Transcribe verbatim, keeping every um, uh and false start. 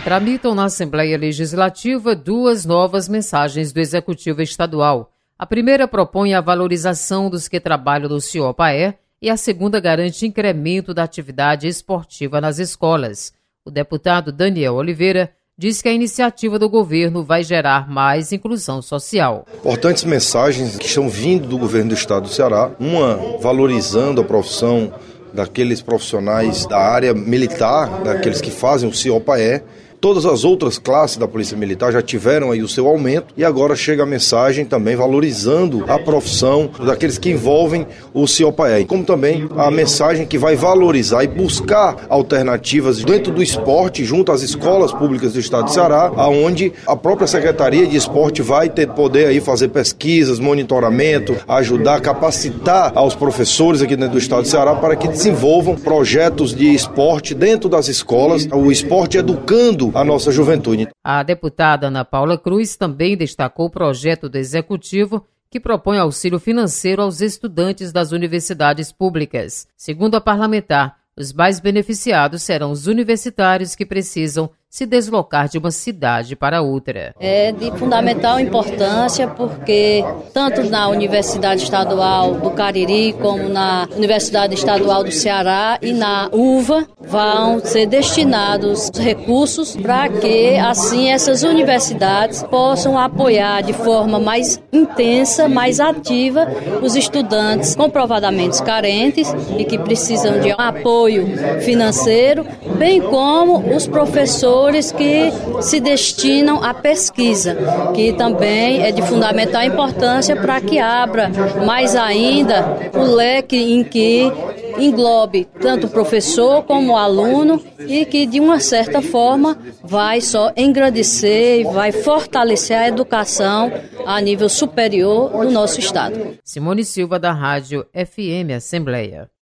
Tramitam na Assembleia Legislativa duas novas mensagens do Executivo Estadual. A primeira propõe a valorização dos que trabalham no CIOPAE e a segunda garante incremento da atividade esportiva nas escolas. O deputado Daniel Oliveira diz que a iniciativa do governo vai gerar mais inclusão social. Importantes mensagens que estão vindo do governo do estado do Ceará, uma valorizando a profissão daqueles profissionais da área militar, daqueles que fazem o CIOPAE. Todas as outras classes da Polícia Militar já tiveram aí o seu aumento e agora chega a mensagem também valorizando a profissão daqueles que envolvem o CIOPAE, como também a mensagem que vai valorizar e buscar alternativas dentro do esporte junto às escolas públicas do estado de Ceará, aonde a própria Secretaria de Esporte vai ter poder aí fazer pesquisas, monitoramento, ajudar, capacitar aos professores aqui dentro do estado de Ceará para que desenvolvam projetos de esporte dentro das escolas, o esporte educando a nossa juventude. A deputada Ana Paula Cruz também destacou o projeto do Executivo que propõe auxílio financeiro aos estudantes das universidades públicas. Segundo a parlamentar, os mais beneficiados serão os universitários que precisam se deslocar de uma cidade para outra. É de fundamental importância porque tanto na Universidade Estadual do Cariri como na Universidade Estadual do Ceará e na U V A vão ser destinados recursos para que assim essas universidades possam apoiar de forma mais intensa, mais ativa os estudantes comprovadamente carentes e que precisam de apoio financeiro, bem como os professores que se destinam à pesquisa, que também é de fundamental importância para que abra mais ainda o leque em que englobe tanto o professor como o aluno e que, de uma certa forma, vai só engrandecer e vai fortalecer a educação a nível superior no nosso estado. Simone Silva, da Rádio F M Assembleia.